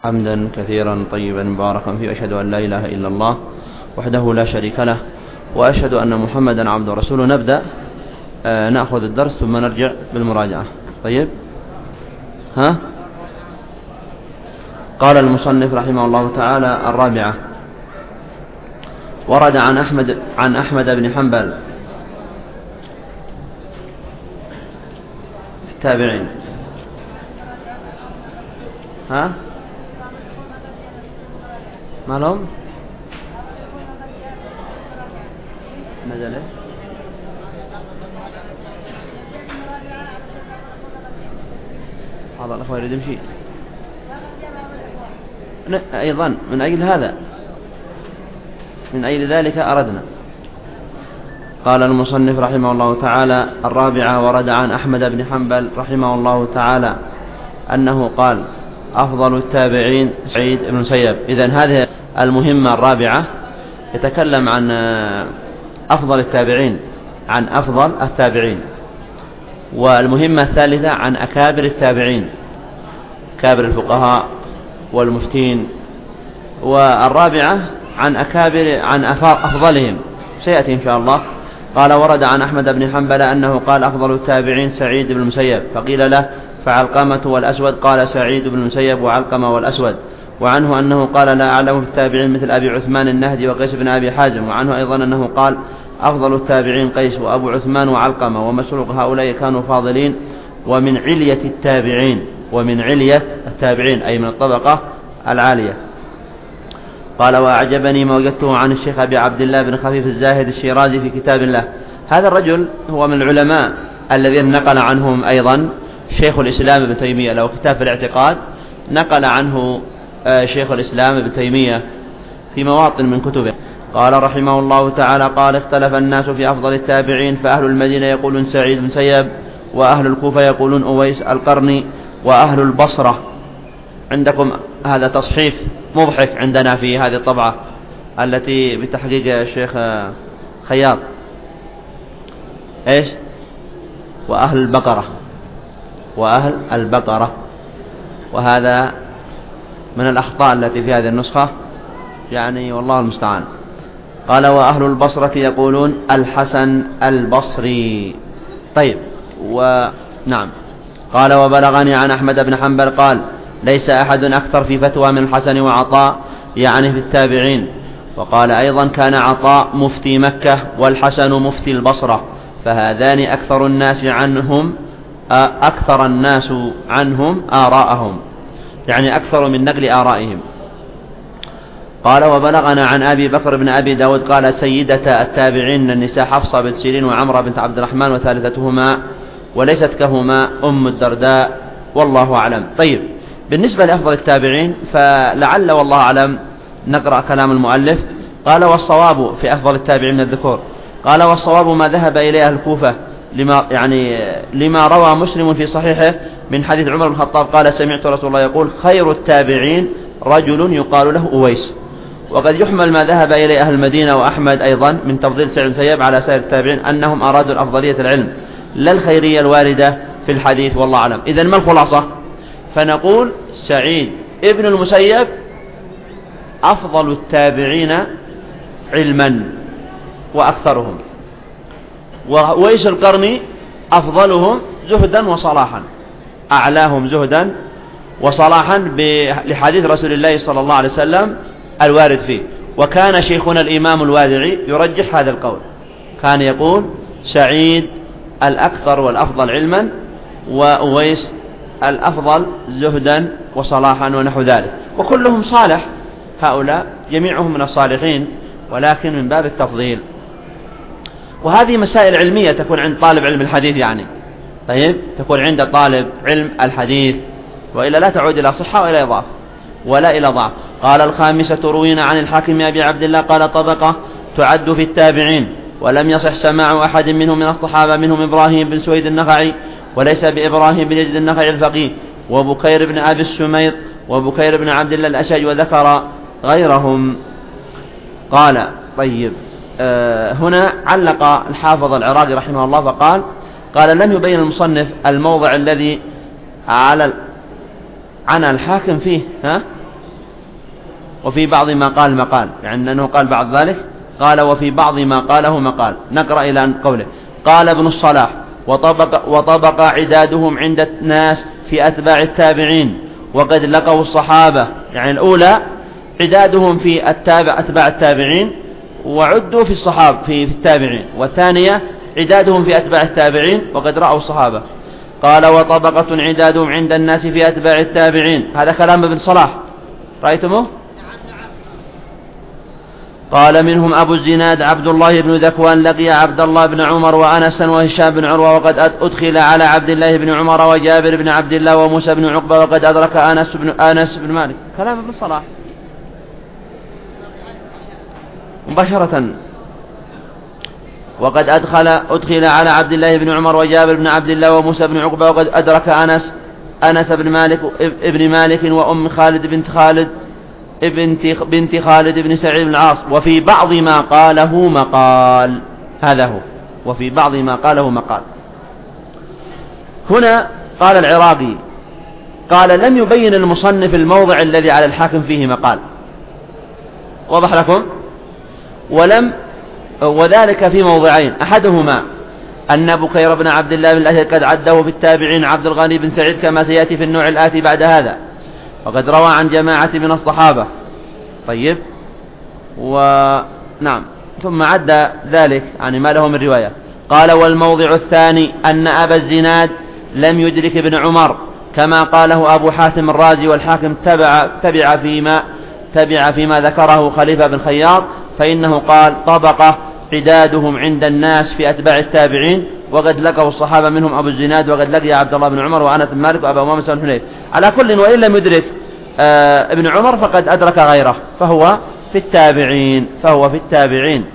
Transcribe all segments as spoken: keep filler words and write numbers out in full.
حمدا كثيرا طيبا مباركا فيه، أشهد أن لا إله إلا الله وحده لا شريك له، وأشهد أن محمدا عبده ورسوله. نبدأ آه نأخذ الدرس ثم نرجع بالمراجعة. طيب، ها قال المصنف رحمه الله تعالى: الرابعة، ورد عن أحمد عن أحمد بن حنبل في التابعين. ها ما لهم نزل هذا الأخوة يريد يمشي أيضا. من أجل هذا من أجل ذلك أردنا. قال المصنف رحمه الله تعالى: الرابعة، ورد عن أحمد بن حنبل رحمه الله تعالى أنه قال: أفضل التابعين سعيد بن المسيب. إذن هذه المهمة الرابعة، يتكلم عن أفضل التابعين، عن أفضل التابعين. والمهمة الثالثة عن أكابر التابعين، أكابر الفقهاء والمفتين. والرابعة عن أكابر عن أفضلهم، سيأتي إن شاء الله. قال: ورد عن أحمد بن حنبل أنه قال: أفضل التابعين سعيد بن المسيب. فقيل له: فعلقمة والأسود؟ قال: سعيد بن المسيب وعلقمة والأسود. وعنه أنه قال: لا أعلم في التابعين مثل أبي عثمان النهدي وقيس بن أبي حازم. وعنه أيضا أنه قال: أفضل التابعين قيس وأبو عثمان وعلقمة ومسروق، هؤلاء كانوا فاضلين. ومن علية التابعين، ومن علية التابعين أي من الطبقة العالية. قال: وأعجبني ما وجدته عن الشيخ أبي عبد الله بن خفيف الزاهد الشيرازي في كتاب الله. هذا الرجل هو من العلماء الذين نقل عنهم أيضا شيخ الإسلام ابن تيمية، له كتاب في الاعتقاد نقل عنه شيخ الإسلام ابن تيمية في مواطن من كتبه. قال رحمه الله تعالى: قال: اختلف الناس في أفضل التابعين، فأهل المدينة يقولون سعيد بن مسيب، وأهل الكوفة يقولون أويس القرني، وأهل البصرة. عندكم هذا تصحيف مضحك عندنا في هذه الطبعة التي بتحقيق الشيخ خياط، إيش؟ وأهل البقرة، وأهل البقرة. وهذا من الأخطاء التي في هذه النسخة، يعني والله المستعان. قال: وأهل البصرة يقولون الحسن البصري. طيب، ونعم. قال: وبلغني عن أحمد بن حنبل قال: ليس أحد أكثر في فتوى من الحسن وعطاء، يعني في التابعين. وقال أيضا: كان عطاء مفتي مكة والحسن مفتي البصرة، فهذان أكثر الناس عنهم أكثر الناس عنهم آراءهم، يعني أكثر من نقل آرائهم. قال: وبلغنا عن أبي بكر بن أبي داود قال: سيدة التابعين النساء حفصة بنت سيرين وعمرة بنت عبد الرحمن وثالثتهما وليست كهما أم الدرداء، والله أعلم. طيب، بالنسبة لأفضل التابعين فلعل والله أعلم نقرأ كلام المؤلف. قال: والصواب في أفضل التابعين من الذكور. قال: والصواب ما ذهب إليه الكوفة، لما يعني لما روى مسلم في صحيحه من حديث عمر بن الخطاب قال: سمعت رسول الله يقول: خير التابعين رجل يقال له أويس. وقد يحمل ما ذهب إليه أهل المدينة وأحمد أيضا من تفضيل سعيد بن المسيب على سائر التابعين أنهم أرادوا الأفضلية العلم لا الخيرية الواردة في الحديث، والله أعلم. إذن ما الخلاصة؟ فنقول: سعيد ابن المسيب أفضل التابعين علما وأكثرهم، وأويس القرني أفضلهم زهدا وصلاحا، أعلاهم زهدا وصلاحا لحديث رسول الله صلى الله عليه وسلم الوارد فيه. وكان شيخنا الإمام الوادعي يرجح هذا القول، كان يقول: سعيد الأكثر والأفضل علما، وأويس الأفضل زهدا وصلاحا ونحو ذلك. وكلهم صالح، هؤلاء جميعهم من الصالحين، ولكن من باب التفضيل. وهذه مسائل علمية تكون عند طالب علم الحديث، يعني طيب تكون عند طالب علم الحديث، وإلا لا تعود إلى صحة وإلى إضافة ولا إلى ضعف. قال: الخامسة، روينا عن الحاكم أبي عبد الله قال: طبقة تعد في التابعين، ولم يصح سماع أحد منهم من الصحابة، منهم إبراهيم بن سويد النخعي، وليس بإبراهيم بن يزيد النخعي الفقيه، وبكير بن أبي السميط، وبكير بن عبد الله الأشج، وذكر غيرهم. قال: طيب، آه هنا علق الحافظ العراقي رحمه الله فقال: قال: لم يبين المصنف الموضع الذي على عن الحاكم فيه ها وفي بعض ما قال مقال، يعني أنه قال بعض ذلك. قال وفي بعض ما قاله مقال. نقرأ إلى أن قوله قال ابن الصلاح وطبق, وطبق عدادهم عند الناس في أتباع التابعين وقد لقوا الصحابة. يعني الأولى عدادهم في التابع أتباع التابعين وعدوا في الصحابة في, في التابعين، والثانية عدادهم في أتباع التابعين وقد رأوا الصحابة. قال وطبقة عدادهم عند الناس في أتباع التابعين. هذا كلام ابن صلاح، رأيتموه؟ قال منهم أبو الزناد عبد الله بن ذكوان لقي عبد الله بن عمر وأنسا وهشام بن عروة وقد أدخل على عبد الله بن عمر وجابر بن عبد الله وموسى بن عقبة وقد أدرك أنس بن, أنس بن مالك. كلام ابن صلاح مباشرة. وقد أدخل أدخل على عبد الله بن عمر وجابر بن عبد الله وموسى بن عقبة وقد أدرك أنس أنس بن مالك ابن مالك وأم خالد بنت خالد بنت خالد بن سعيد بن العاص. وفي بعض ما قاله مقال. هذا هو وفي بعض ما قاله مقال. هنا قال العراقي قال لم يبين المصنف الموضع الذي على الحاكم فيه مقال. واضح لكم؟ ولم وذلك في موضعين، أحدهما أن بكير بن عبد الله بن الأشهر قد عده في التابعين عبد الغني بن سعيد كما سيأتي في النوع الآتي بعد هذا، وقد روى عن جماعة من الصحابة. طيب، ونعم، ثم عد ذلك يعني ما له من رواية. قال والموضع الثاني أن أبا الزناد لم يدرك ابن عمر كما قاله أبو حاتم الرازي والحاكم تبع, تبع فيما تبع فيما ذكره خليفة بن خياط، فإنه قال طبقة عدادهم عند الناس في أتباع التابعين وقد لقوا الصحابة منهم أبو الزناد وقد لقي عبد الله بن عمر وأنس بن مالك وأبا أمامة بن حنيف. على كل وإن لم يدرك آه ابن عمر فقد أدرك غيره فهو في التابعين فهو في التابعين.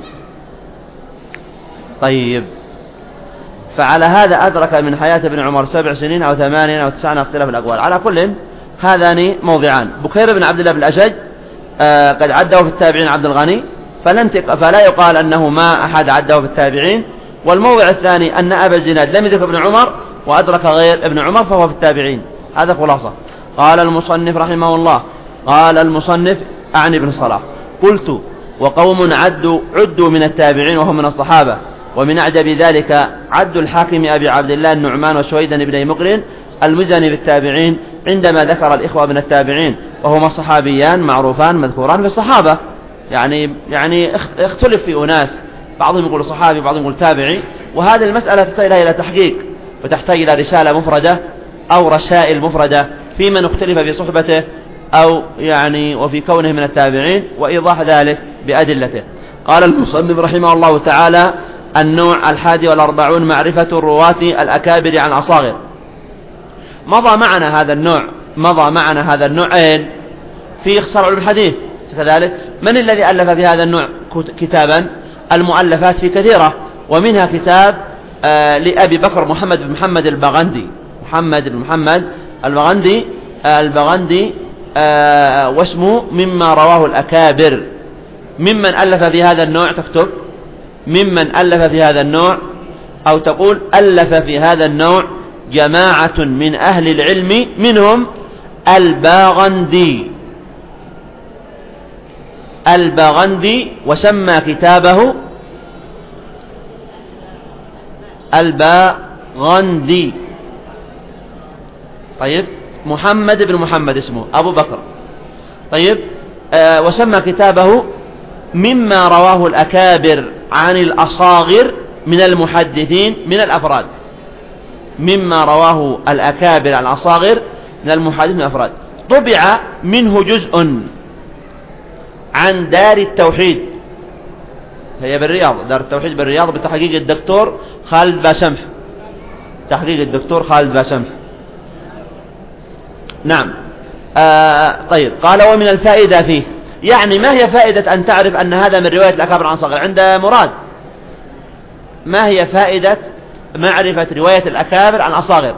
طيب، فعلى هذا أدرك من حياة ابن عمر سبع سنين أو ثمانين أو تسعين اختلاف الأقوال. على كل هذان موضعان. بكير بن عبد الله بن الأشج آه قد عده في التابعين عبد الغني، فلا يقال أنه ما أحد عده في التابعين. والموضع الثاني أن أبا الزناد لم يدرك ابن عمر وأدرك غير ابن عمر فهو في التابعين. هذا خلاصة. قال المصنف رحمه الله قال المصنف أعني ابن صلاح قلت وقوم عدوا, عدوا من التابعين وهم من الصحابة، ومن أعجب ذلك عد الحاكم أبي عبد الله النعمان وسويدا بن مقرن المزني بالتابعين عندما ذكر الإخوة من التابعين وهما صحابيان معروفان مذكوران في الصحابة. يعني يعني اختلف في أناس، بعضهم يقول صحابي بعضهم يقول تابعي، وهذه المسألة تحتاج إلى تحقيق وتحتاج إلى رسالة مفردة أو رسائل مفردة في من اختلف في صحبته أو يعني وفي كونه من التابعين وإيضاح ذلك بأدلته. قال المصنف رحمه الله تعالى النوع الحادي والأربعون معرفة الرواة الأكابر عن الأصاغر. مضى معنا هذا النوع مضى معنا هذا النوعين في اختصار علوم الحديث كذلك. من الذي ألف في هذا النوع كتابا؟ المؤلفات في كثيرة، ومنها كتاب آه لأبي بكر محمد بن محمد البغندي محمد بن محمد البغندي آه البغندي آه واسمه مما رواه الأكابر. ممن ألف في هذا النوع تكتب ممن ألف في هذا النوع، أو تقول ألف في هذا النوع جماعة من أهل العلم منهم البغندي البغندي وسمى كتابه البغندي. طيب، محمد بن محمد اسمه أبو بكر. طيب، آه وسمى كتابه مما رواه الأكابر عن الأصاغر من المحدثين من الأفراد. مما رواه الأكابر عن الأصاغر من المحدثين من الأفراد. طبع منه جزء عن دار التوحيد، هي بالرياض، دار التوحيد بالرياض بتحقيق الدكتور خالد باسمح تحقيق الدكتور خالد باسمح. نعم. آه طيب، قال ومن الفائدة فيه، يعني ما هي فائدة أن تعرف أن هذا من رواية الأكابر عن الأصاغر؟ عند مراد ما هي فائدة معرفة رواية الأكابر عن الأصاغر؟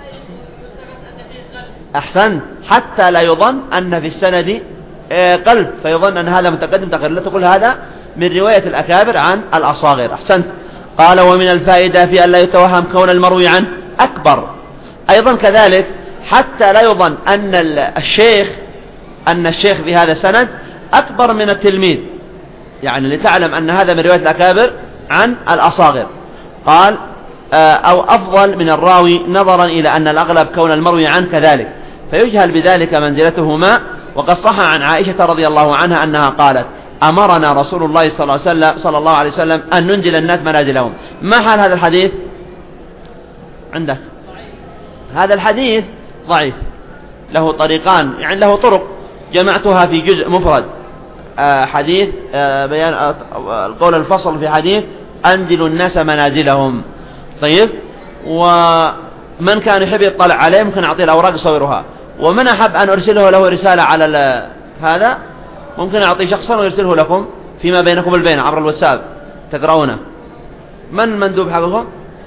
أحسن، حتى لا يظن أن في السند قلب فيظن أن هذا متقدم تقرير، لا تقول هذا من رواية الأكابر عن الأصاغر. أحسنت. قال ومن الفائدة في أن لا يتوهم كون المروي عنه أكبر. أيضا كذلك حتى لا يظن أن الشيخ أن الشيخ في هذا السند أكبر من التلميذ، يعني لتعلم أن هذا من رواية الأكابر عن الأصاغر. قال أو أفضل من الراوي نظرا إلى أن الأغلب كون المروي عنه كذلك، فيجهل بذلك منزلتهما. وقد صح عن عائشة رضي الله عنها أنها قالت أمرنا رسول الله صلى الله عليه وسلم, صلى الله عليه وسلم أن ننزل الناس منازلهم. ما حال هذا الحديث عندك؟ هذا الحديث ضعيف، له طريقان، يعني له طرق جمعتها في جزء مفرد، حديث بيان القول الفصل في حديث أنزلوا الناس منازلهم. طيب، ومن كان يحب يطلع عليه ممكن أعطيه الأوراق يصورها، ومن أحب أن أرسله له رسالة على هذا ممكن أعطي شخصا ويرسله لكم فيما بينكم البين عبر الواتساب تقرؤونه. من مندوب حقكم؟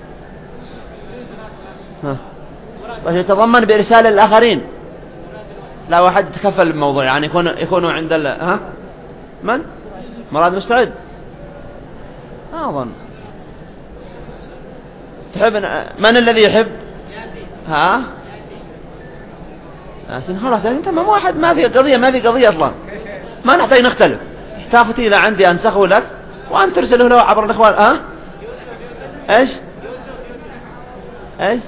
بس يتضمن بإرسال الآخرين، لا واحد يتكفل بالموضوع، يعني يكون يكونوا عند ال... ها من؟ مراد مستعد؟ ما أظن. تحب من الذي يحب؟ ها؟ خلاص انت ما واحد، ما في قضية، ما في قضية اصلا، ما نحتاج نختلف. تاخذي الى عندي انسخه لك وان ترسله له عبر الاخوان. ها ايش ايش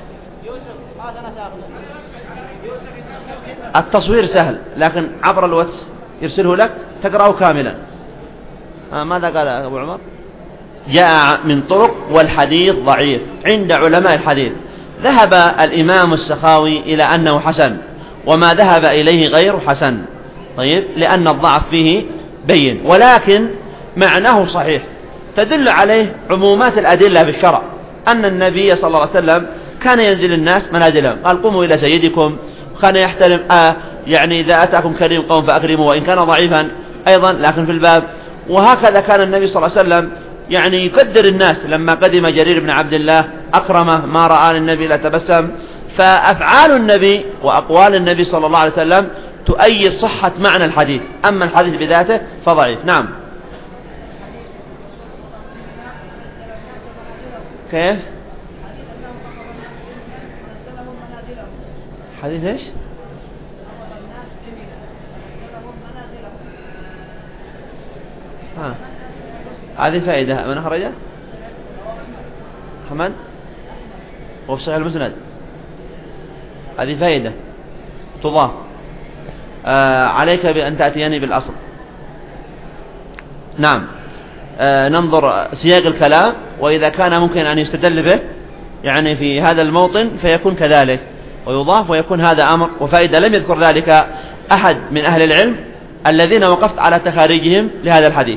التصوير سهل، لكن عبر الواتس يرسله لك تقرأه كاملا. ها ماذا قال ابو عمر؟ جاء من طرق والحديث ضعيف عند علماء الحديث. ذهب الامام السخاوي الى انه حسن، وما ذهب إليه غير حسن. طيب، لأن الضعف فيه بين، ولكن معناه صحيح. تدل عليه عمومات الأدلة في الشرع أن النبي صلى الله عليه وسلم كان ينزل الناس منازلهم، قال قوموا إلى سيدكم، وكان يحترم آه يعني إذا أتاكم كريم قوم فأكرموا وإن كان ضعيفا أيضا لكن في الباب. وهكذا كان النبي صلى الله عليه وسلم يعني يقدر الناس. لما قدم جرير بن عبد الله أكرمه، ما رأى النبي لا تبسم. فأفعال النبي وأقوال النبي صلى الله عليه وسلم تؤيد صحة معنى الحديث، أما الحديث بذاته فضعيف. نعم. كيف؟ حديث ايش؟ ها هذه فائدة. من أخرجه؟ محمد وفي صحيح المسند. هذه فائدة تضاف. آه عليك بأن تأتيني بالأصل. نعم. آه ننظر سياق الكلام، وإذا كان ممكن أن يستدل به يعني في هذا الموطن فيكون كذلك ويضاف ويكون هذا أمر وفائدة. لم يذكر ذلك أحد من أهل العلم الذين وقفت على تخاريجهم لهذا الحديث.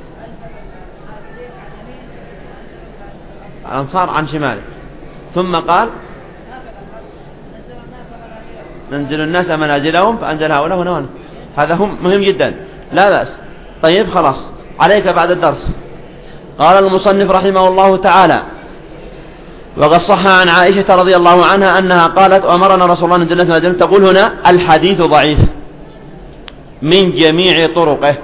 الأنصار عن شماله، ثم قال ننزل الناس منازلهم فأنزل هؤلاء هنا هنا. هذا هم مهم جدا، لا بأس. طيب خلاص، عليك بعد الدرس. قال المصنف رحمه الله تعالى: وقد صح عن عائشة رضي الله عنها أنها قالت: أمرنا رسول الله ننزل الناس منازلهم. تقول هنا الحديث ضعيف من جميع طرقه،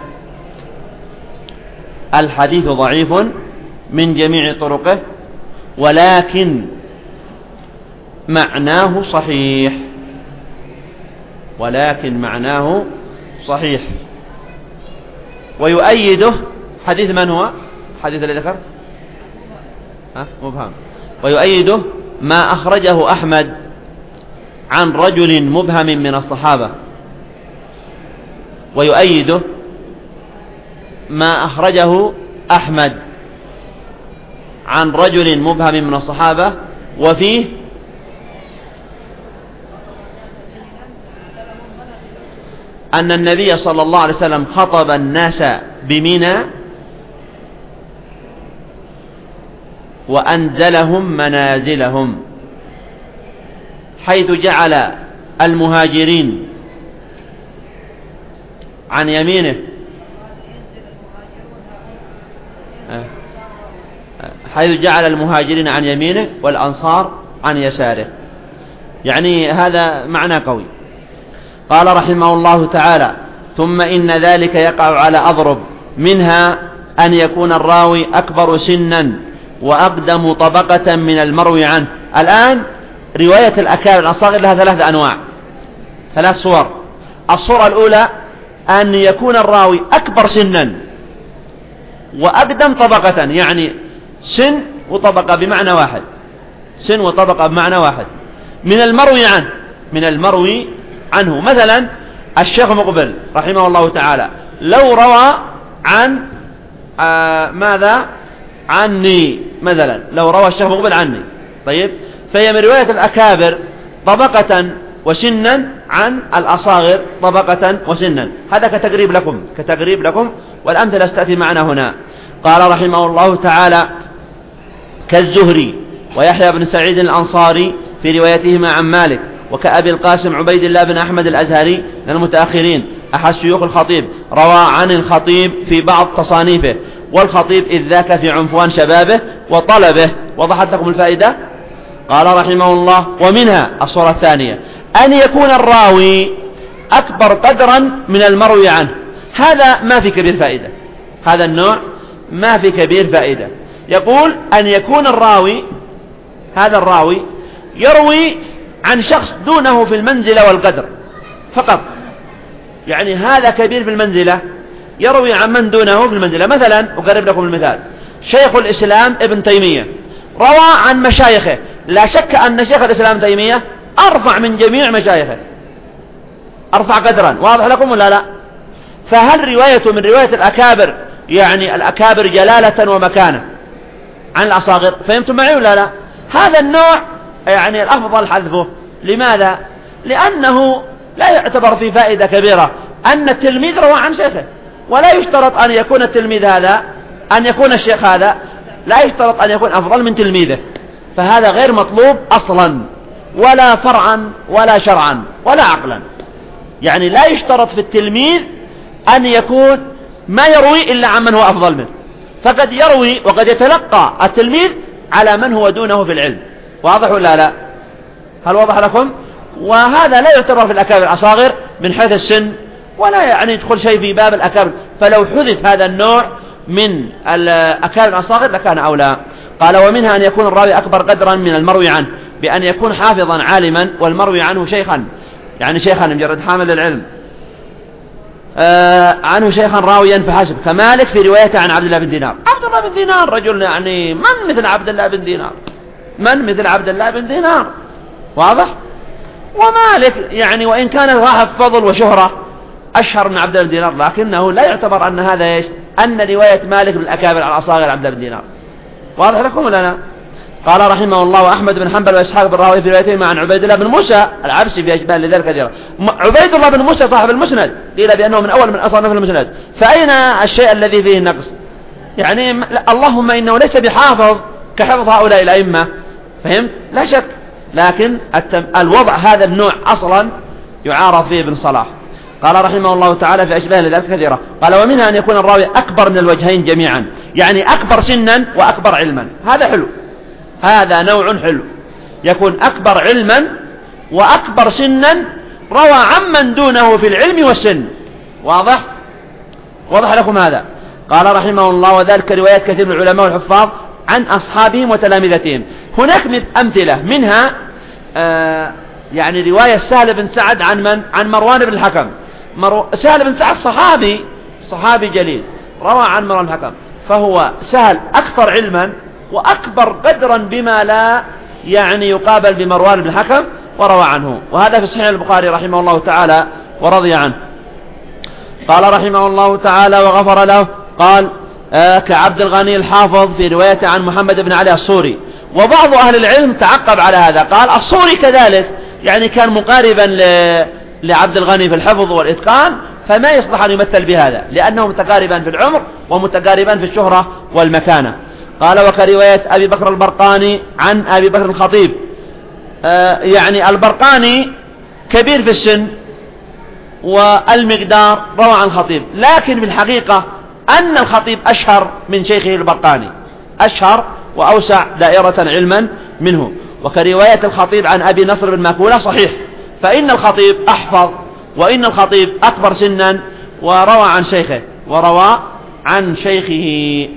الحديث ضعيف من جميع طرقه، ولكن معناه صحيح، ولكن معناه صحيح. ويؤيده حديث من هو؟ حديث الذي ذكر ها مبهم. ويؤيده ما أخرجه أحمد عن رجل مبهم من الصحابة. ويؤيده ما أخرجه أحمد عن رجل مبهم من الصحابة، وفيه أن النبي صلى الله عليه وسلم خطب الناس بمنى وأنزلهم منازلهم، حيث جعل المهاجرين عن يمينه حيث جعل المهاجرين عن يمينه والأنصار عن يساره. يعني هذا معنى قوي. قال رحمه الله تعالى: ثم إن ذلك يقع على أضرب، منها أن يكون الراوي أكبر سنا وأقدم طبقة من المروي عنه. الآن رواية الأكابر الأصاغر لها ثلاث أنواع، ثلاث صور. الصورة الأولى أن يكون الراوي أكبر سنا وأقدم طبقة، يعني سن وطبقة بمعنى واحد، سن وطبقة بمعنى واحد من المروي عنه، من المروي عنه. مثلا الشيخ مقبل رحمه الله تعالى لو روى عن آه ماذا عني، مثلا لو روى الشيخ مقبل عني، طيب فهي من رواية الأكابر طبقة وسنا عن الأصاغر طبقة وسنا. هذا كتقريب لكم، كتقريب لكم، والأمثلة ستأتي معنا هنا. قال رحمه الله تعالى: كالزهري ويحيى بن سعيد الأنصاري في روايتهما عن مالك، وكأبي القاسم عبيد الله بن أحمد الأزهري من المتأخرين أحد شيوخ الخطيب، روى عن الخطيب في بعض تصانيفه، والخطيب إذ ذاك في عنفوان شبابه وطلبه. وضحت لكم الفائدة؟ قال رحمه الله: ومنها الصورة الثانية أن يكون الراوي أكبر قدرا من المروي عنه. هذا ما في كبير فائدة، هذا النوع ما في كبير فائدة. يقول أن يكون الراوي، هذا الراوي يروي عن شخص دونه في المنزلة والقدر فقط، يعني هذا كبير في المنزلة يروي عن من دونه في المنزلة. مثلا أقرب لكم المثال: شيخ الإسلام ابن تيمية روى عن مشايخه، لا شك أن شيخ الإسلام تيمية أرفع من جميع مشايخه، أرفع قدرا. واضح لكم ولا لا؟ فهل روايته من رواية الأكابر، يعني الأكابر جلالة ومكانة، عن الأصاغر؟ فهمتم معي ولا لا؟ هذا النوع يعني الأفضل حذفه. لماذا؟ لأنه لا يعتبر في فائدة كبيرة أن التلميذ روى عن شيخه، ولا يشترط أن يكون التلميذ هذا، أن يكون الشيخ هذا لا يشترط أن يكون أفضل من تلميذه، فهذا غير مطلوب أصلا، ولا فرعا ولا شرعا ولا عقلا. يعني لا يشترط في التلميذ أن يكون ما يروي إلا عن من هو أفضل منه، فقد يروي وقد يتلقى التلميذ على من هو دونه في العلم. واضح ولا لا؟ هل وضح لكم؟ وهذا لا يعتبر في الأكابر الأصاغر من حيث السن، ولا يعني يدخل شيء في باب الأكابر، فلو حذف هذا النوع من الأكابر الأصاغر لكان أولى. قال: ومنها أن يكون الراوي أكبر قدرا من المروي عنه، بأن يكون حافظا عالما والمروي عنه شيخا، يعني شيخا مجرد حامل العلم، آه عنه شيخا راويا فحسب، كمالك في روايته عن عبد الله بن دينار. عبد الله بن دينار رجل، يعني من مثل عبد الله بن دينار؟ من مثل عبد الله بن دينار؟ واضح؟ ومالك يعني وإن كان صاحب فضل وشهرة أشهر من عبد الله بن دينار، لكنه لا يعتبر أن هذا إيش؟ أن رواية مالك من الأكابر على أصاغر عبد الله بن دينار. واضح لكم ولا لا؟ قال رحمه الله: وأحمد بن حنبل وإسحاق بن راهويه في روايتهما عن عبيد الله بن موسى العبسي في أشباه لذلك كثيرا. عبيد الله بن موسى صاحب المسند، قيل بأنه من أول من أصنف المسند، فأين الشيء الذي فيه النقص؟ يعني اللهم إنه ليس بحافظ كحفظ هؤلاء الأئمة، فهمت؟ لا شك، لكن الوضع هذا النوع أصلا يعارض فيه ابن صلاح. قال رحمه الله تعالى في أشباه لذلك كثيرة. قال: ومنها أن يكون الراوي أكبر من الوجهين جميعا، يعني أكبر سنا وأكبر علما. هذا حلو، هذا نوع حلو، يكون أكبر علما وأكبر سنا، روى عمن دونه في العلم والسن. واضح؟ واضح لكم هذا؟ قال رحمه الله: وذلك روايات كثير من العلماء والحفاظ عن أصحابهم وتلامذتهم. هناك أمثلة منها آه يعني رواية سهل بن سعد عن من؟ عن مروان بن الحكم. مرو... سهل بن سعد صحابي، صحابي جليل، روى عن مروان بن الحكم، فهو سهل أكثر علما وأكبر قدرا بما لا يعني يقابل بمروان بن الحكم، وروى عنه. وهذا في صحيح البخاري رحمه الله تعالى ورضي عنه. قال رحمه الله تعالى وغفر له. قال: آه كعبد الغني الحافظ في روايته عن محمد بن علي الصوري. وبعض أهل العلم تعقب على هذا، قال: الصوري كذلك، يعني كان مقاربا ل... لعبد الغني في الحفظ والإتقان، فما يصلح أن يمثل بهذا، لأنه متقاربا في العمر ومتقاربا في الشهرة والمكانة. قال: وكرواية أبي بكر البرقاني عن أبي بكر الخطيب. آه يعني البرقاني كبير في السن، والمقدار روى عن الخطيب، لكن في الحقيقة أن الخطيب أشهر من شيخه البرقاني، أشهر وأوسع دائرة علما منه. وكرواية الخطيب عن أبي نصر بن ماكولة صحيح، فإن الخطيب أحفظ، وإن الخطيب أكبر سنا، وروى عن شيخه، وروى عن شيخه،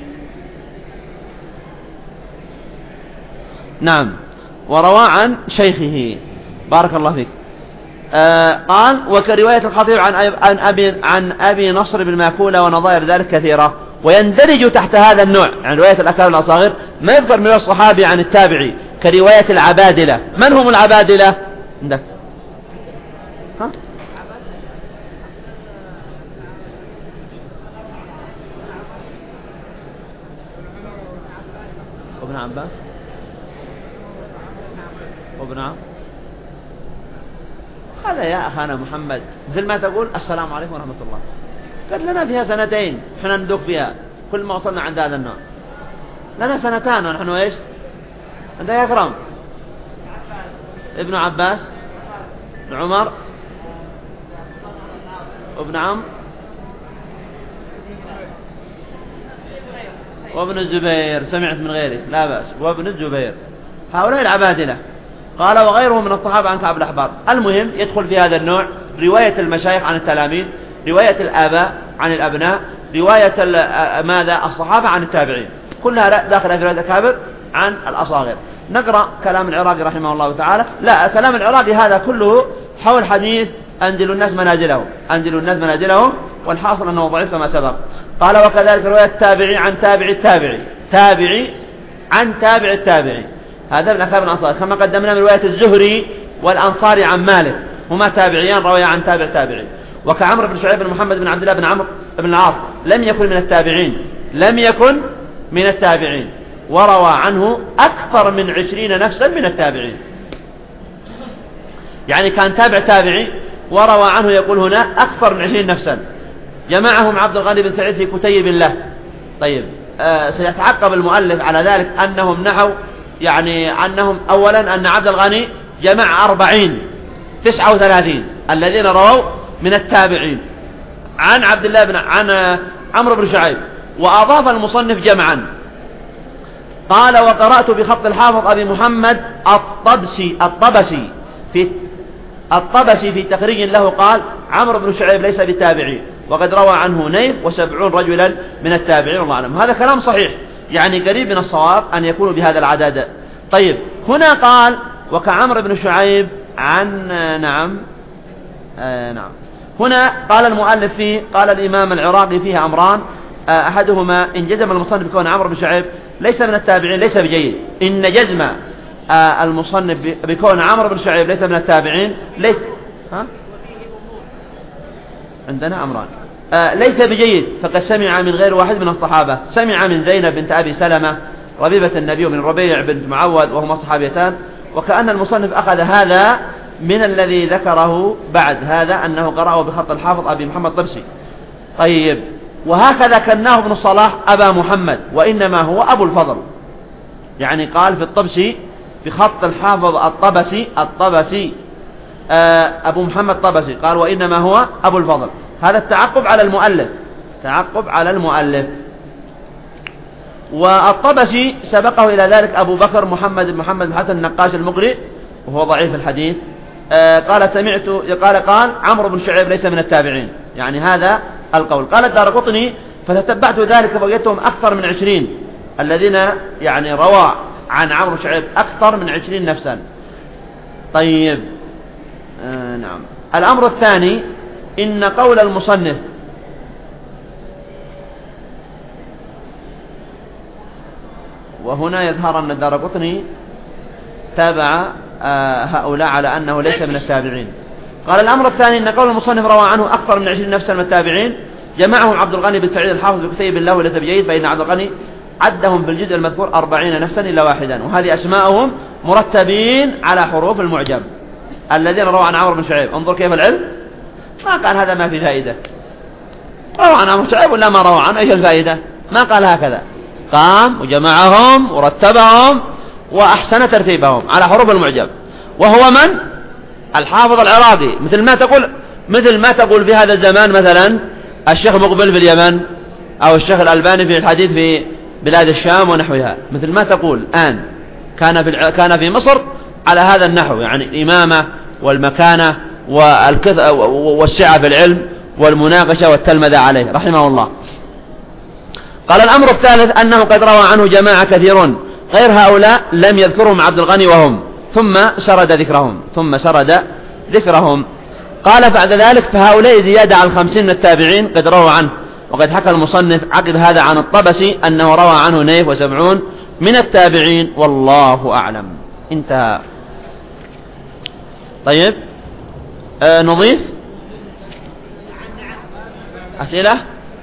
نعم، وروى عن شيخه. بارك الله فيك. آه قال وكرواية الخطيب عن عن أبي عن أبي نصر بن ماكولة ونظائر ذلك كثيرة. ويندرج تحت هذا النوع عن رواية الأكابر الأصاغر ما يذكر من الصحابي عن التابعي كرواية العبادلة. من هم العبادلة؟ عندك ها؟ ابن عباس وابن عم هذا يا أخانا محمد مثل ما تقول السلام عليكم ورحمة الله. قد لنا فيها سنتين احنا ندوق فيها كل ما وصلنا عند هذا النوع. لنا سنتان ونحن ايش عند يا أكرم ابن عباس عمر وابن عم وابن الزبير. سمعت من غيرك لا بأس. وابن الزبير هؤلاء العبادلة. قال وغيرهم من الصحابة عن كعب الأحبار. المهم يدخل في هذا النوع رواية المشايخ عن التلاميذ، رواية الآباء عن الأبناء، رواية ماذا الصحابة عن التابعين، كلها داخل في رواية الأكابر عن الأصاغر. نقرأ كلام العراقي رحمه الله تعالى. لا كلام العراقي هذا كله حول حديث أنزل الناس منازلهم، أنزل الناس منازلهم، والحاصل أنه ضعيف كما سبق. قال وكذلك رواية التابعي عن تابع التابعي، تابعي عن تابع التابعي، هذا من أكابر الأنصار كما قدمنا من رواية الزهري والأنصاري عن مالك، هما تابعيان رويا عن تابع تابعي. وكعمر بن شعيب بن محمد بن عبد الله بن عمرو بن العاص لم يكن من التابعين، لم يكن من التابعين، وروى عنه أكثر من عشرين نفسا من التابعين. يعني كان تابع تابعي وروى عنه يقول هنا أكثر من عشرين نفسا. جمعهم عبد الغني بن سعيد في كتيب الله. طيب آه سيتعقب المؤلف على ذلك أنهم نحو يعني أنهم أولا أن عبد الغني جمع أربعين تسعة وثلاثين الذين رووا من التابعين عن عبد الله بن عن عمرو بن شعيب، وأضاف المصنف جمعا. قال وقرأت بخط الحافظ أبي محمد الطبسي الطبسي في الطبسي في تخريج له قال عمرو بن شعيب ليس بتابعي، وقد روى عنه نيف وسبعون رجلا من التابعين والله أعلم. هذا كلام صحيح يعني قريب من الصواب أن يكون بهذا العدد. طيب هنا قال وكعمرو بن شعيب عن نعم آه نعم هنا قال المؤلف فيه قال الإمام العراقي فيه أمران. آه أحدهما إن جزم المصنف بكون عمرو بن شعيب ليس من التابعين ليس بجيد. إن جزم آه المصنف بكون عمرو بن شعيب ليس من التابعين ليس ها عندنا أمران آه ليس بجيد، فقد سمع من غير واحد من الصحابة. سمع من زينب بنت أبي سلمة ربيبة النبي ومن ربيع بنت معوذ وهما صحابيتان. وكأن المصنف أخذ هذا من الذي ذكره بعد هذا أنه قرأه بخط الحافظ أبي محمد طبسي. طيب وهكذا كناه ابن الصلاح أبا محمد وإنما هو أبو الفضل، يعني قال في الطبسي بخط الحافظ الطبسي الطبسي أبو محمد طبسي قال وإنما هو أبو الفضل. هذا التعقب على المؤلف، تعقب على المؤلف. والطبسي سبقه إلى ذلك أبو بكر محمد بن محمد بن حسن النقاش المقري وهو ضعيف الحديث. قال سمعت قال قال عمرو بن شعيب ليس من التابعين، يعني هذا القول. قال الدارقطني فتتبعت ذلك فوجدتهم أكثر من عشرين الذين يعني روى عن عمرو بن شعيب أكثر من عشرين نفسا. طيب آه نعم. الأمر الثاني إن قول المصنف وهنا يظهر أن الدارقطني تابع آه هؤلاء على أنه ليس من التابعين. قال الأمر الثاني إن قول المصنف روى عنه أكثر من عشرين نفسا من التابعين. جمعهم عبد الغني بن سعيد الحافظ بكتيب الله وليس بجيد، فإن عبد الغني عدهم بالجزء المذكور أربعين نفسا إلا واحدا، وهذه أسماءهم مرتبين على حروف المعجم الذين روى عن عمرو بن شعيب. انظر كيف العلم، ما قال هذا ما في فائدة، روى عن عمرو بن شعيب ولا ما روى عن ايش الفائدة، ما قال هكذا، قام وجمعهم ورتبهم وأحسن ترتيبهم على حروف المعجم. وهو من؟ الحافظ العراقي، مثل ما تقول مثل ما تقول في هذا الزمان مثلا الشيخ مقبل في اليمن أو الشيخ الألباني في الحديث في بلاد الشام ونحوها، مثل ما تقول الآن كان في كان في مصر على هذا النحو، يعني الإمامة والمكانة والسعة في العلم والمناقشة والتلمذة عليه رحمه الله. قال الأمر الثالث أنه قد روى عنه جماعة كثيرون غير هؤلاء لم يذكرهم عبد الغني وهم، ثم سرد ذكرهم ثم سرد ذكرهم قال بعد ذلك فهؤلاء زيادة عن خمسين من التابعين قد روى عنه. وقد حكى المصنف عقب هذا عن الطبسي أنه روى عنه نيف وسبعون من التابعين والله أعلم. انتهى. طيب آه نضيف أسئلة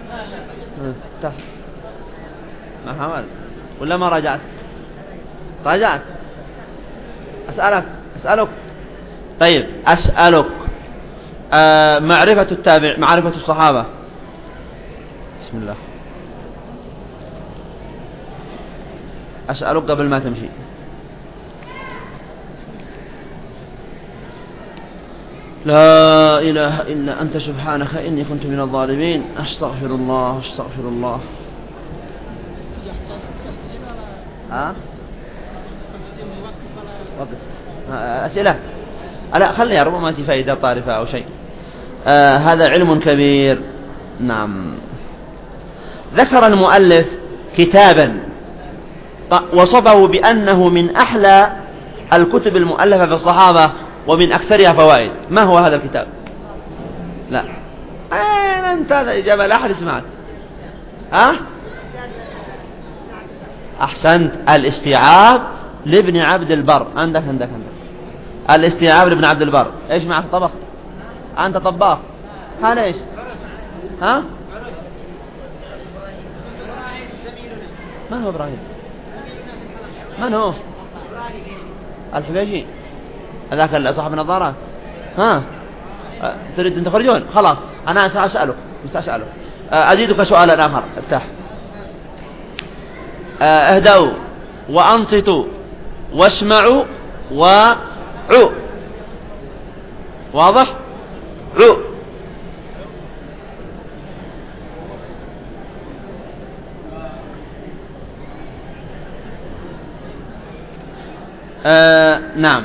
ما حاول ولا ما راجعت؟ راجعت. أسألك أسألك طيب أسألك آه معرفة التابع معرفة الصحابة. بسم الله. أسألك قبل ما تمشي. لا إله إلا أنت سبحانك إني كنت من الظالمين. أستغفر الله أستغفر الله. ها وقف أسئلة لا خليها ربما في فائدة طارفة أو شيء. آه هذا علم كبير. نعم. ذكر المؤلف كتابا وصفه بأنه من أحلى الكتب المؤلفة في الصحابة ومن أكثرها فوائد. ما هو هذا الكتاب؟ لا أين أنت؟ هذا إجابة لا أحد يسمعك. ها أحسنت. الاستيعاب لابن عبد البر. عندك عندك عندك الاستيعاب لابن عبد البر. إيش معك؟ طبخ؟ أنت طباخ؟ هذا إيش؟ ها من هو إبراهيم؟ من هو؟ الحبيشي هذاك صاحب النظارات. ها تريد أن تخرجون؟ خلاص أنا سأسألك سأسألك أزيدك سؤالا آخر. افتح اهدوا وأنصتوا واسمعوا وعوا. واضح؟ عوا. آه نعم.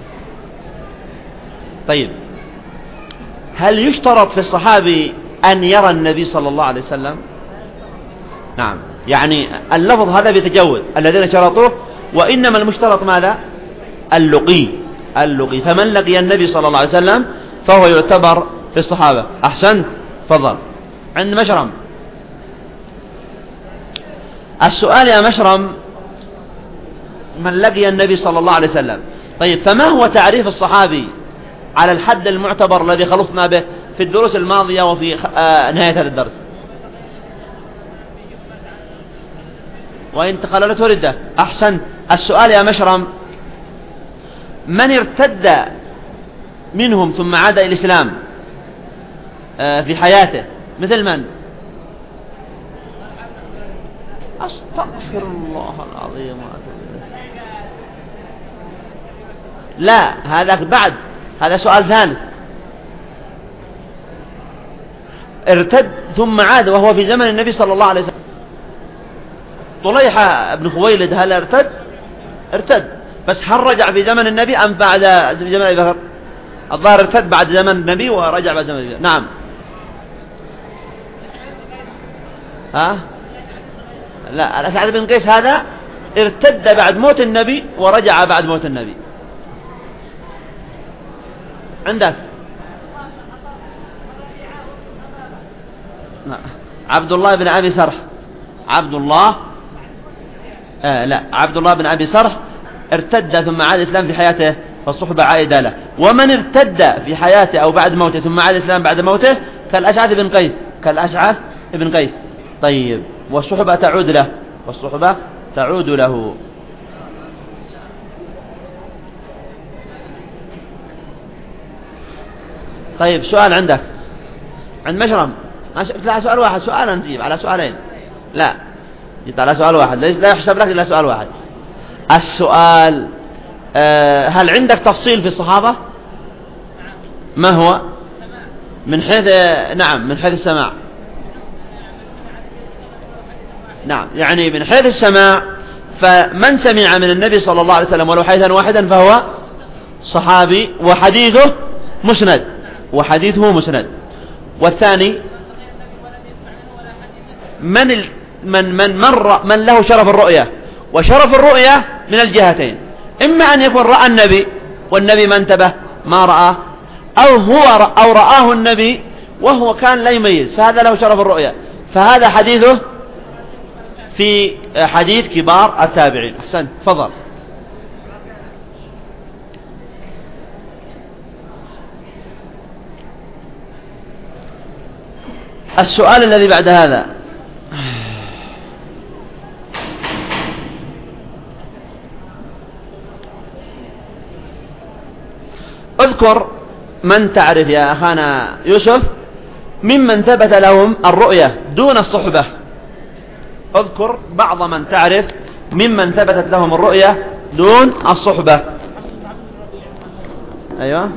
طيب هل يشترط في الصحابي أن يرى النبي صلى الله عليه وسلم؟ نعم. يعني اللفظ هذا بيتجوز الذين شرطوه، وإنما المشترط ماذا؟ اللقي. اللقي. فمن لقي النبي صلى الله عليه وسلم فهو يعتبر في الصحابة. أحسنت. فضل. عند مشرم السؤال يا مشرم من لقي النبي صلى الله عليه وسلم. طيب فما هو تعريف الصحابي على الحد المعتبر الذي خلصنا به في الدروس الماضية وفي نهاية هذا الدرس؟ وإن تخللته ردة. أحسن. السؤال يا مشرم من ارتد منهم ثم عاد إلى الإسلام في حياته مثل من؟ أستغفر الله العظيم. لا هذا بعد، هذا سؤال ثالث. ارتد ثم عاد وهو في زمن النبي صلى الله عليه وسلم. طليحة بن خويلد هل ارتد؟ ارتد، بس هل رجع في زمن النبي أم بعد زمن أبي بكر؟ الظاهر ارتد بعد زمن النبي ورجع بعد زمن النبي. نعم. ها؟ لا الأسعد بن قيس هذا ارتد بعد موت النبي ورجع بعد موت النبي. عندك لا. عبد الله بن أبي سرح. عبد الله آه لا عبد الله بن أبي سرح ارتد ثم عاد الإسلام في حياته فالصحبة عائدة له. ومن ارتد في حياته أو بعد موته ثم عاد الإسلام بعد موته كالأشعث بن قيس. كالأشعث بن قيس. طيب والصحبة تعود له. والصحبة تعود له. طيب سؤال عندك عند مشرم. لا سؤال واحد. سؤال نجيب على سؤالين. لا جيت على سؤال واحد لا يحسب لك إلا سؤال واحد. السؤال أه هل عندك تفصيل في الصحابة؟ ما هو؟ من حيث نعم من حيث السماع. نعم يعني من حيث السماع فمن سمع من النبي صلى الله عليه وسلم ولو حديثا واحدا فهو صحابي وحديثه مسند. وحديثه مسند. والثاني من ال... من من مر من له شرف الرؤية. وشرف الرؤية من الجهتين، إما أن يكون رأى النبي والنبي ما انتبه ما رأى، أو هو أو رآه النبي وهو كان لا يميز، فهذا له شرف الرؤية. فهذا حديثه في حديث كبار التابعين. أحسن، تفضل. السؤال الذي بعد هذا: اذكر من تعرف يا أخانا يوسف ممن ثبت لهم الرؤية دون الصحبة. اذكر بعض من تعرف ممن ثبتت لهم الرؤية دون الصحبة. أيوة.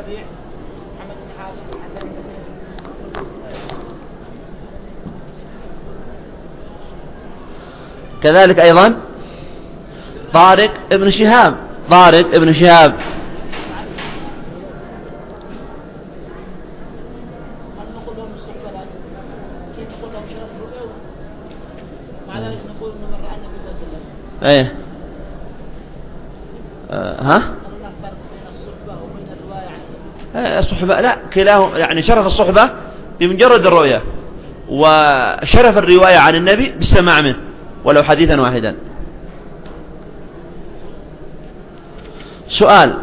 كذلك أيضا طارق ابن شهاب. طارق ابن شهاب. ايه آه ها آه الصحبة لا، كلاهما يعني شرف الصحبة بمجرد الرؤية، وشرف الرواية عن النبي بالسماع منه ولو حديثا واحدا. سؤال: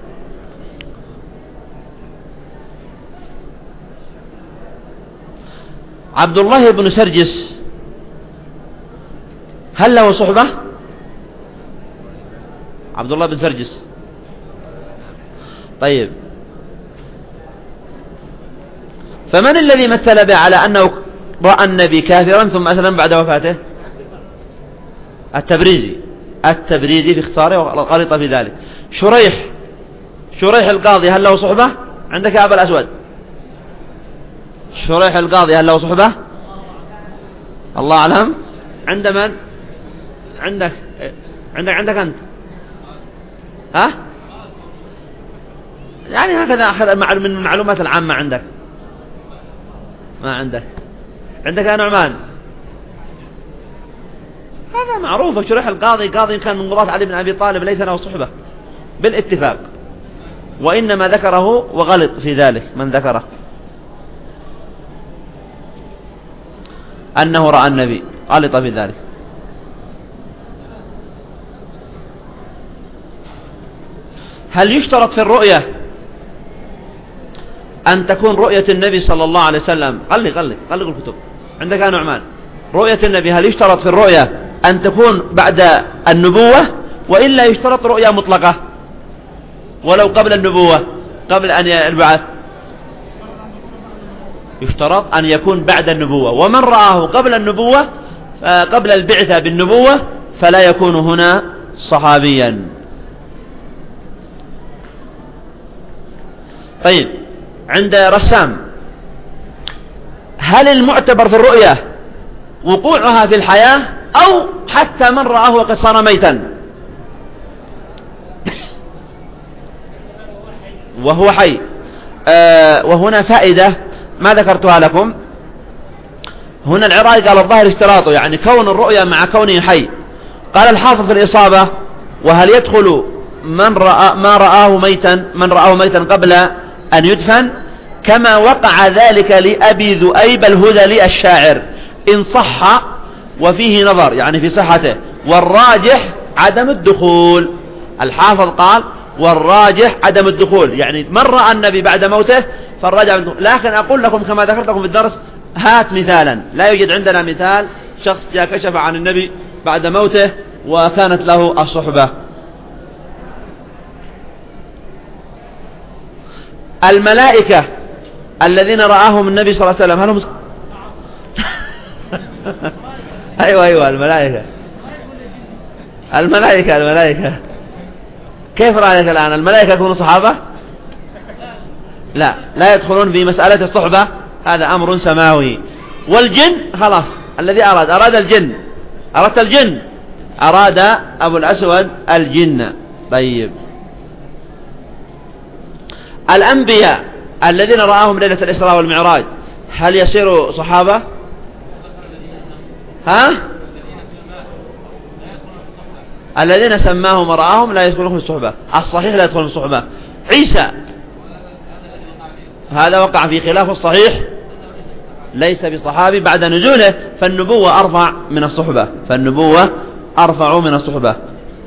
عبد الله بن سرجس هل له صحبة؟ عبد الله بن سرجس. طيب، فمن الذي مثل به على أنه رأى النبي كافرا ثم أسلم بعد وفاته؟ التبريزي. التبريزي في اختصاره وغلط في ذلك. شريح شريح القاضي هل له صحبة؟ عندك يا أبا الأسود، شريح القاضي هل له صحبة؟ الله أعلم. عند من؟ عندك عندك عندك أنت ها؟ يعني هكذا أخذ من المعلومات العامة. عندك ما عندك عندك يا نعمان؟ هذا معروف. شريح القاضي قاضي كان من قضاة علي بن أبي طالب، ليس له صحبة بالاتفاق، وإنما ذكره وغلط في ذلك من ذكره أنه رأى النبي، غلط في ذلك. هل يشترط في الرؤية أن تكون رؤية النبي صلى الله عليه وسلم؟ قلق قلق قلق الكتب. عندك يا نعمان؟ رؤية النبي هل يشترط في الرؤية أن تكون بعد النبوة، وإلا يشترط رؤية مطلقة ولو قبل النبوة، قبل أن يبعث؟ يشترط أن يكون بعد النبوة، ومن رآه قبل النبوة قبل البعثة بالنبوة فلا يكون هنا صحابيا. طيب، عند رسام: هل المعتبر في الرؤية وقوعها في الحياة أو حتى من رآه وقد صار ميتا وهو حي؟ آه وهنا فائدة ما ذكرتها لكم. هنا العراقي قال الظاهر اشتراطه، يعني كون الرؤيا مع كونه حي. قال الحافظ في الإصابة: وهل يدخل من رأى ما رآه ميتا من رآه ميتا قبل أن يدفن، كما وقع ذلك لأبي ذؤيب الهذلي الشاعر، إن صح وفيه نظر، يعني في صحته، والراجح عدم الدخول. الحافظ قال والراجح عدم الدخول، يعني من رأى النبي بعد موته فالراجح الدخول. لكن أقول لكم كما ذكرت لكم في الدرس: هات مثالا. لا يوجد عندنا مثال شخص جاء كشف عن النبي بعد موته وكانت له الصحبة. الملائكة الذين رآهم النبي صلى الله عليه وسلم هل هم أيوة أيوة الملائكة الملائكة الملائكة كيف رأيك الآن؟ الملائكة يكونوا صحابة؟ لا، لا يدخلون في مسألة الصحبة، هذا أمر سماوي. والجن خلاص، الذي أراد أراد الجن. أردت الجن، أراد أبو الأسود الجن. طيب، الأنبياء الذين رآهم ليلة الإسراء والمعراج هل يصيروا صحابة؟ ها؟ الذين سماهم ورآهم لا يدخلون في الصحبة، الصحيح لا يدخلون في الصحبة. عيسى هذا وقع في خلاف الصحيح ليس بصحابي بعد نزوله، فالنبوة أرفع من الصحبة، فالنبوة أرفع من الصحبة.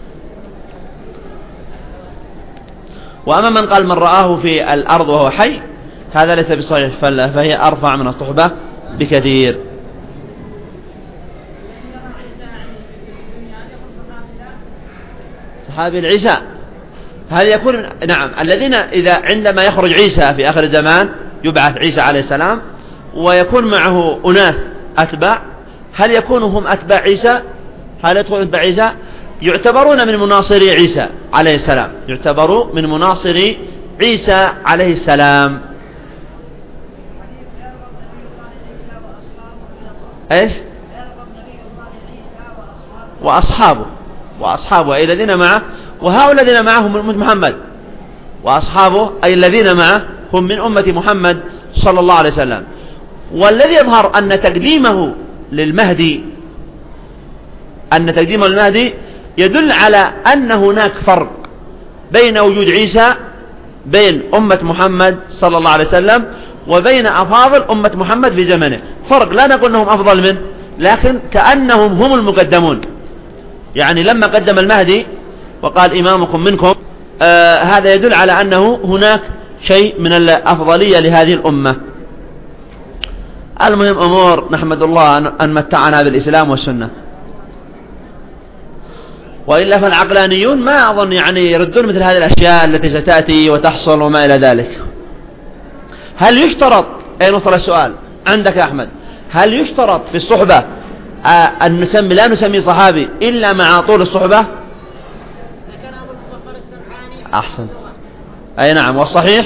وأما من قال من رآه في الأرض وهو حي هذا ليس بصحيح، فهي أرفع من الصحبة بكثير. صحابي العيسى هل يكون من... نعم، الذين إذا عندما يخرج عيسى في آخر الزمان يبعث عيسى عليه السلام ويكون معه أناس أتباع، هل يكونوا هم أتباع عيسى؟ هل يدخلون أتباع عيسى؟ يعتبرون من مناصري عيسى عليه السلام، يعتبروا من مناصري عيسى عليه السلام. ايش؟ وأصحابه وأصحابه أي الذين معه، وهؤلاء الذين معه هم من محمد، وأصحابه أي الذين معه هم من أمة محمد صلى الله عليه وسلم. والذي يظهر أن تقديمه للمهدي أن تقديمه للمهدي يدل على أن هناك فرق بين وجود عيسى بين أمة محمد صلى الله عليه وسلم وبين أفاضل أمة محمد في زمنه، فرق لا نقول أنهم أفضل منه، لكن كأنهم هم المقدمون. يعني لما قدم المهدي وقال إمامكم منكم، آه هذا يدل على أنه هناك شيء من الأفضلية لهذه الأمة. المهم أمور نحمد الله أن متعنا بالإسلام والسنة، وإلا فالعقلانيون ما أظن يعني يردون مثل هذه الأشياء التي ستأتي وتحصل وما إلى ذلك. هل يشترط، أين وصل السؤال عندك يا أحمد، هل يشترط في الصحبة أن نسمي لا نسمي صحابي إلا مع طول الصحبة؟ أحسن، أي نعم. والصحيح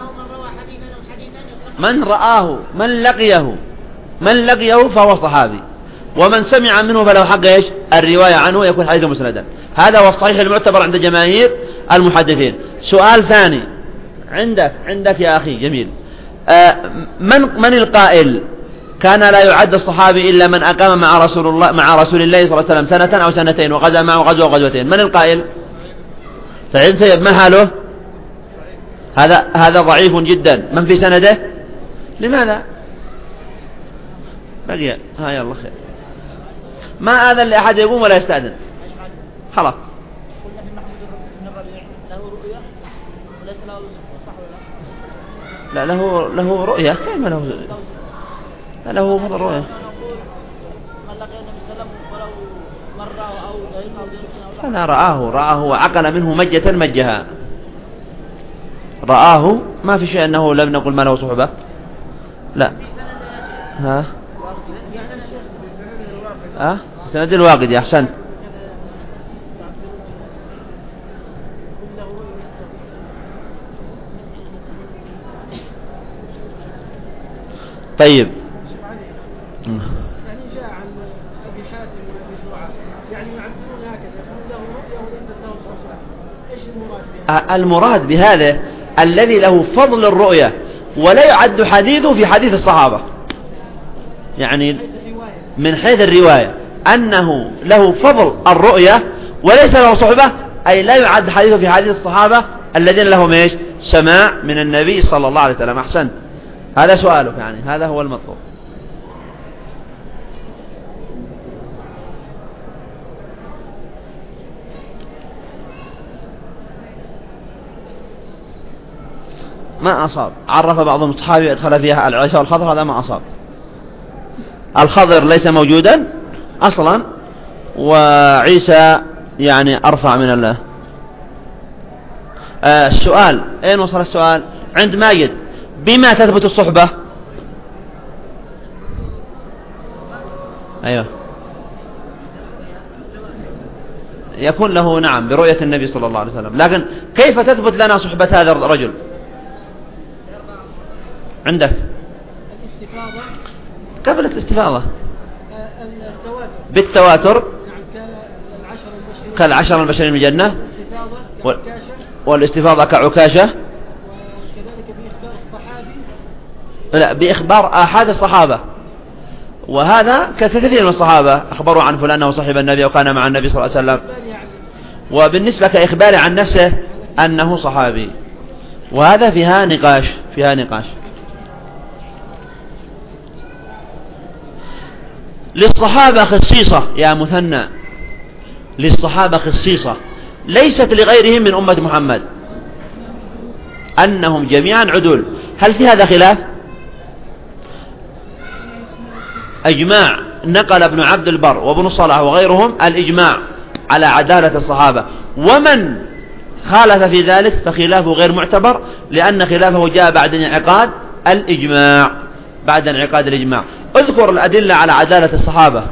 من رآه من لقيه من لقيه فهو صحابي، ومن سمع منه فله حق إيش؟ الرواية عنه، يكون حديث مسندا. هذا هو الصحيح المعتبر عند جماهير المحدثين. سؤال ثاني عندك عندك يا أخي جميل، آه من من القائل كان لا يعد الصحابي إلا من أقام مع رسول الله مع رسول الله صلى الله عليه وسلم سنة أو سنتين وغزا معه غزوة وغزوتين؟ من القائل؟ سعيد سيب، ما حاله؟ هذا هذا ضعيف جدا. من في سنده؟ لماذا؟ بقي ها يلا خير، ما آذن لأحد يقوم ولا يستأذن خلاص. لا له له رؤية، كيف ما له؟ لا له فضل رؤية. أنا رآه رآه وعقل منه مجة مجها، رآه، ما في شيء أنه لم نقل ما له صحبة. لا ها ها سند الواقدي. أحسنت. طيب يعني جاء عن أبي حاتم وأبي زرعة يعني يعبرون هكذا له رؤيا وليست له صحبة، إيش المراد بهذا؟ المراد بهذا الذي له فضل الرؤيا ولا يعد حديثه في حديث الصحابة، يعني من حيث الرواية أنه له فضل الرؤيا وليس له صحبة، أي لا يعد حديثه في حديث الصحابة الذين لهم إيش؟ سماع من النبي صلى الله عليه وسلم. أحسنت، هذا سؤالك، يعني هذا هو المطلوب. ما أصاب. عرف بعضهم الصحابي أدخل فيها العيسى والخضر، هذا ما أصاب. الخضر ليس موجودا أصلا، وعيسى يعني أرفع من الله. آه السؤال أين وصل السؤال؟ عند ماجد، بما تثبت الصحبة؟ أيوه يكون له نعم برؤية النبي صلى الله عليه وسلم، لكن كيف تثبت لنا صحبة هذا الرجل؟ عندك قبل الاستفاضة بالتواتر كالعشر البشرين من الجنة، والاستفاضة كعكاشة، لا بإخبار آحاد الصحابة، وهذا كثير من الصحابة أخبروا عن فلان أنه صاحب النبي وكان مع النبي صلى الله عليه وسلم. وبالنسبة كإخبار عن نفسه أنه صحابي، وهذا فيها نقاش فيها نقاش للصحابة خصيصة يا مثنى، للصحابة خصيصة ليست لغيرهم من أمة محمد، أنهم جميعا عدول. هل في هذا خلاف؟ إجماع نقل ابن عبد البر وابن الصلاح وغيرهم الإجماع على عدالة الصحابة، ومن خالف في ذلك فخلافه غير معتبر، لأن خلافه جاء بعد انعقاد الإجماع، بعد انعقاد الإجماع. اذكر الأدلة على عدالة الصحابة.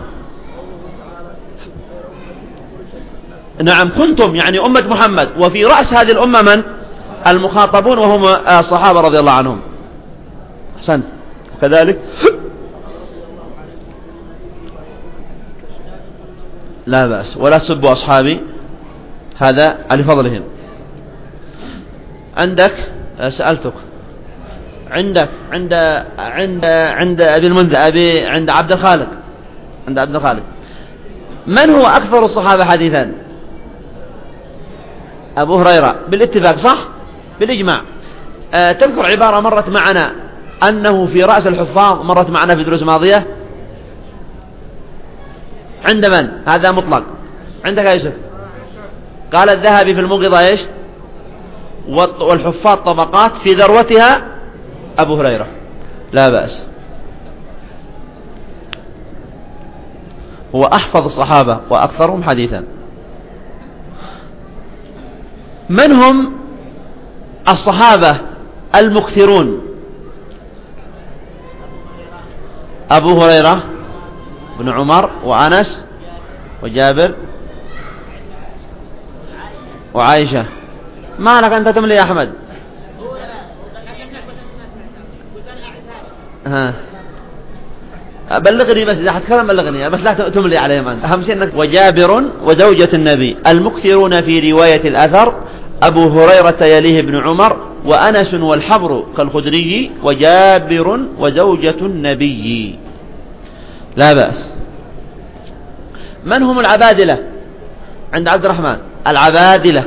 نعم كنتم يعني أمة محمد، وفي رأس هذه الأمة من؟ المخاطبون وهم الصحابة رضي الله عنهم. أحسنت. كذلك لا بأس، ولا سبوا أصحابي، هذا لفضلهم. عندك سألتك عندك عند عند عند أبي المنذر أبي عند عبد الخالق عند عبد الخالق من هو أكثر الصحابة حديثا؟ أبو هريرة بالاتفاق، صح؟ بالإجماع. أه تذكر عبارة مرت معنا أنه في رأس الحفاظ، مرت معنا في دروس ماضية. عند من؟ هذا مطلق. عندك يا يوسف؟ قال الذهبي في الموقظة ايش؟ والحفاظ طبقات في ذروتها أبو هريرة. لا بأس، هو أحفظ الصحابة وأكثرهم حديثا. من هم الصحابة المكثرون؟ أبو هريرة، ابن عمر، وأنس، وجابر، وعائشة. ما لك أنت تملي يا أحمد؟ ها بلغني بس، إذا حتكلم بلغني بس، لا تملي عليهم أنت. أهم شيء أنك وجابر وزوجة النبي. المكثرون في رواية الأثر أبو هريرة يليه ابن عمر، وأنس والحبر كالخدري، وجابر وزوجة النبي. لا بأس. من هم العبادلة عند عبد الرحمن؟ العبادلة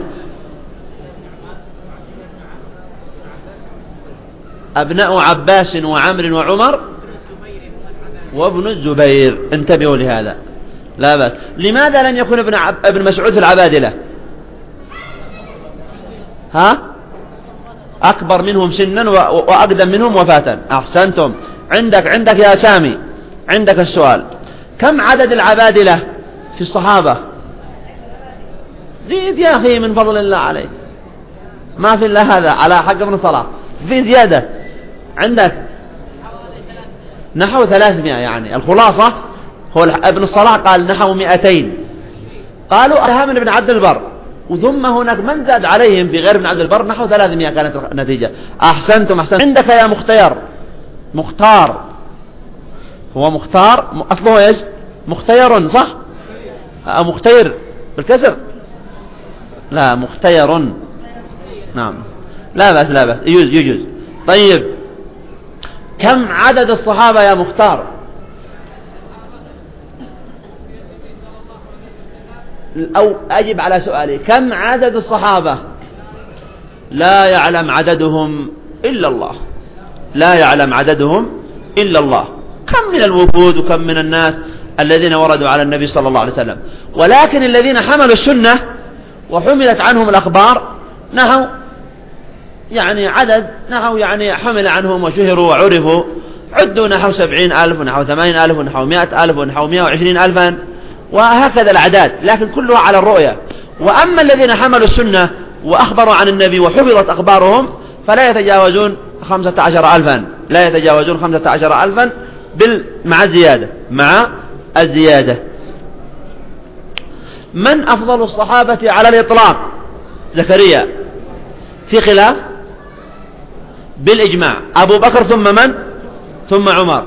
أبناء عباس وعمر وعمر وابن الزبير. انتبهوا لهذا. لا بأس. لماذا لم يكن ابن, عب... ابن مسعود في العبادلة؟ ها؟ أكبر منهم سنا وأقدم منهم وفاة. أحسنتم. عندك عندك يا سامي، عندك السؤال. كم عدد العبادلة في الصحابة؟ زيد يا أخي من فضل الله عليك، ما في إلا هذا على حق ابن صلاح، في زيادة. عندك نحو ثلاثمائة، يعني الخلاصة هو ابن الصلاح قال نحو مئتين، قالوا أرها من ابن عبد البر، وثم هناك من زاد عليهم في غير ابن عبد البر نحو ثلاثمائة كانت النتيجة. أحسنتم أحسنتم. عندك يا مختير، مختار، هو مختار أصله إيش؟ مختير، صح؟ مختير بالكسر؟ لا مختير. نعم لا بأس لا بأس، يجوز يجوز. طيب كم عدد الصحابة يا مختار؟ أو أجب على سؤالي، كم عدد الصحابة؟ لا يعلم عددهم إلا الله، لا يعلم عددهم إلا الله. كم من الوفود وكم من الناس الذين وردوا على النبي صلى الله عليه وسلم، ولكن الذين حملوا السنة وحملت عنهم الأخبار نحو يعني عدد نحو يعني حمل عنهم وشهروا وعرفوا، عدوا نحو سبعين ألف ونحو ثمانين ألف ونحو مائة ألف ونحو مائة وعشرين ألفا، وهكذا الأعداد، لكن كلها على الرؤية. وأما الذين حملوا السنة وأخبروا عن النبي وحفظت أخبارهم فلا يتجاوزون خمسة عشر ألفا، لا يتجاوزون خمسة عشر ألفا بال... مع الزيادة مع الزيادة. من أفضل الصحابة على الإطلاق؟ زكريا، في خلاف بالإجماع، أبو بكر ثم من؟ ثم عمر،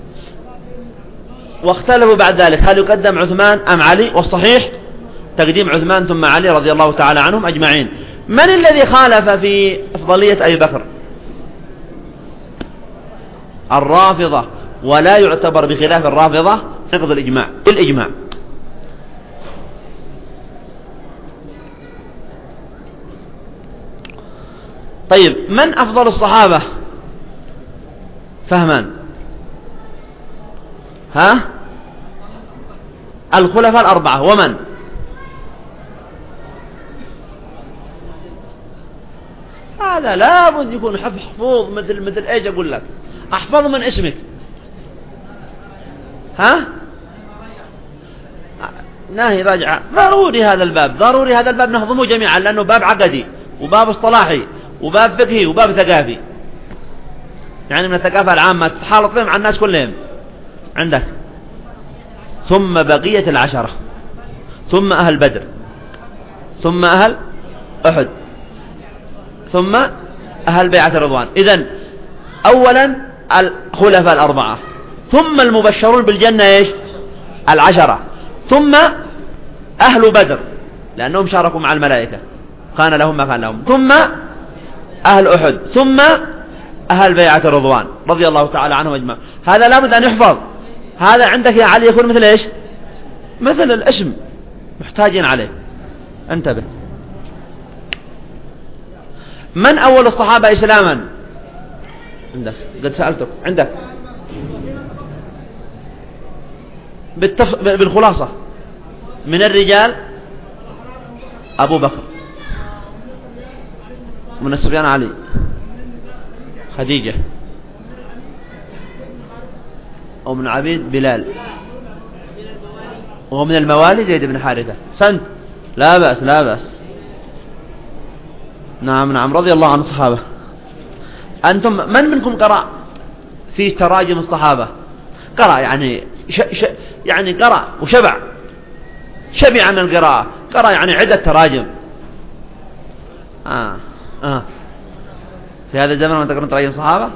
واختلفوا بعد ذلك هل يقدم عثمان أم علي، والصحيح تقديم عثمان ثم علي رضي الله تعالى عنهم أجمعين. من الذي خالف في أفضلية أبي بكر؟ الرافضة، ولا يعتبر بخلاف الرافضة نقض الإجماع الإجماع. طيب من أفضل الصحابة؟ فهمان، ها؟ الخلفاء الأربعة. ومن؟ هذا لابد يكون حفظ مثل مثل ايش اقول لك، احفظ من اسمك. ها ناهي راجع، ضروري هذا الباب، ضروري هذا الباب نهضمه جميعا، لأنه باب عقدي وباب اصطلاحي وباب فقهي وباب ثقافي، يعني من الثقافة العامة تتحالط فيهم على الناس كلهم عندك. ثم بقية العشرة، ثم أهل بدر، ثم أهل أحد، ثم أهل بيعة الرضوان. إذن أولا الخلفاء الأربعة، ثم المبشرون بالجنة إيش؟ العشرة، ثم أهل بدر لأنهم شاركوا مع الملائكة كان لهم ما كان لهم، ثم أهل أحد، ثم أهل بيعة الرضوان رضي الله تعالى عنهم أجمعين. هذا لابد أن يحفظ. هذا عندك يا علي يكون مثل إيش؟ مثل الاسم، محتاجين عليه. انتبه. من أول الصحابة إسلاما؟ عندك، قد سألتك، عندك بالتف... بالخلاصة من الرجال أبو بكر، من الصبيان علي، خديجة، ومن عبيد بلال، ومن الموالي زيد بن حارثة. سنت لا بأس لا بأس. نعم نعم رضي الله عن الصحابة. أنتم من منكم قرأ في تراجم الصحابة؟ قرأ يعني ش... ش... يعني قرأ وشبع، شبع من القراءة، قرأ يعني عدة تراجم. آه. آه. في هذا الزمن وانت قرأت تراجم الصحابة،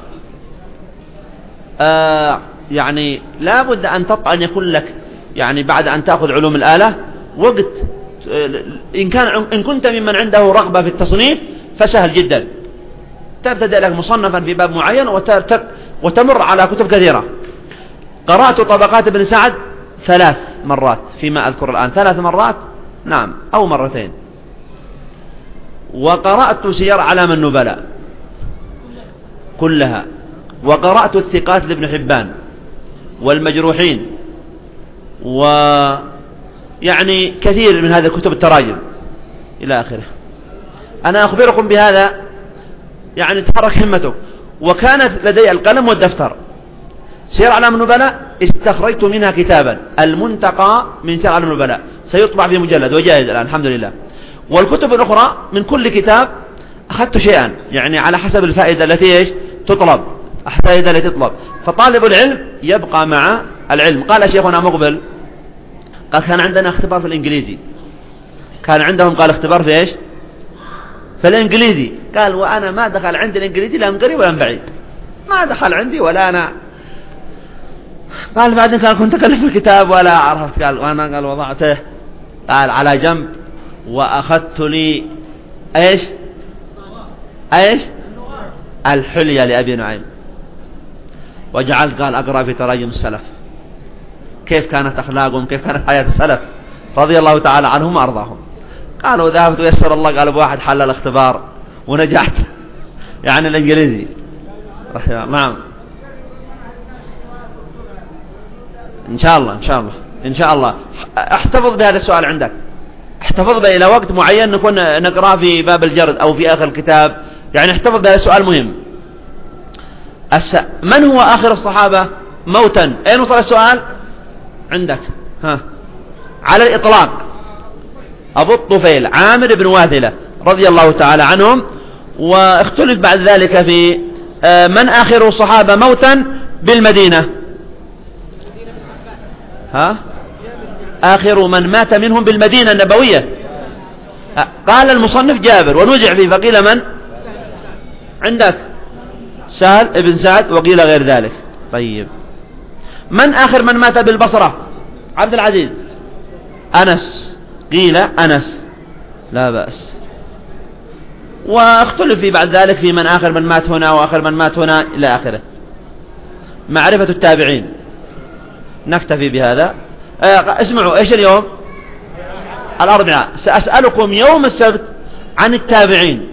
آه يعني لا بد أن تطلع أن يكون لك يعني بعد أن تأخذ علوم الآلة وقت، إن كان إن كنت ممن عنده رغبة في التصنيف فسهل جدا، تبتدأ لك مصنفا في باب معين وتمر على كتب كثيرة. قرأت طبقات ابن سعد ثلاث مرات فيما أذكر الآن، ثلاث مرات نعم أو مرتين. وقرأت سير أعلام النبلاء كلها، وقرأت الثقات لابن حبان والمجروحين، ويعني كثير من هذه الكتب التراجم إلى آخره. أنا أخبركم بهذا يعني تحرك همتك. وكانت لدي القلم والدفتر. سير أعلام النبلاء استخرجت منها كتابا، المنتقى من سير أعلام النبلاء، سيطبع في مجلد وجاهز الآن الحمد لله. والكتب الأخرى من كل كتاب أخذت شيئا يعني على حسب الفائدة التي إيش تطلب، الفائدة التي تطلب. فطالب العلم يبقى مع العلم. قال شيخنا مقبل قال كان عندنا اختبار في الإنجليزي، كان عندهم قال اختبار في إيش في الإنجليزي. قال وأنا ما دخل عندي الإنجليزي لا من قريب ولا من بعيد، ما دخل عندي ولا أنا. قال بعدين قال كنت أكلف الكتاب ولا عرفت. قال وأنا قال وضعته قال على جنب وأخذت لي إيش إيش الحلية لأبي نعيم، وجعلت قال أقرأ في تراجم السلف كيف كانت أخلاقهم، كيف كانت حياة السلف رضي الله تعالى عنهم وأرضاهم. قالوا ذهبت ويسر الله قال بواحد حل الاختبار ونجحت يعني الإنجليزي رحمه. نعم إن شاء الله إن شاء الله إن شاء الله. احتفظ بهذا السؤال عندك، احتفظ به إلى وقت معين نكون نقرأ في باب الجرد أو في آخر الكتاب، يعني احتفظ بهذا السؤال مهم. الس... من هو آخر الصحابة موتا؟ أين وصل السؤال عندك؟ ها على الإطلاق أبو الطفيل عامر بن واثلة رضي الله تعالى عنهم. واختلف بعد ذلك في من آخر الصحابة موتا بالمدينة. ها آخر من مات منهم بالمدينة النبوية قال المصنف جابر، ونزع فيه فقيل من عندك سهل ابن سعد وقيل غير ذلك. طيب من آخر من مات بالبصرة؟ عبد العزيز، أنس، قيل أنس لا بأس. واختلف في بعد ذلك في من آخر من مات هنا وآخر من مات هنا إلى آخره. معرفة التابعين نكتفي بهذا. اه اسمعوا ايش اليوم الأربعاء، سأسألكم يوم السبت عن التابعين